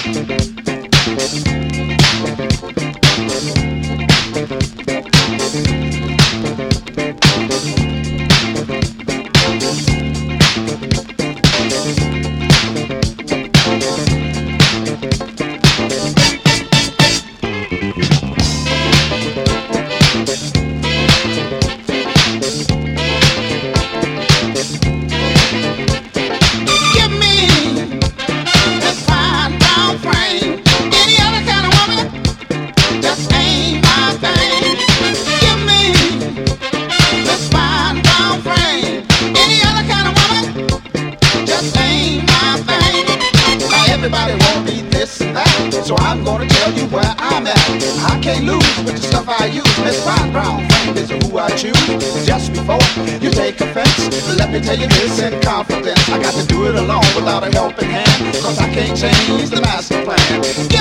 Everybody won't be this and that, so I'm gonna tell you where I'm at. I can't lose with the stuff I use. Miss Fine Brown Frame is who I choose. Just before you take offense, let me tell you this in confidence. I got to do it alone without a helping hand, cause I can't change the master plan.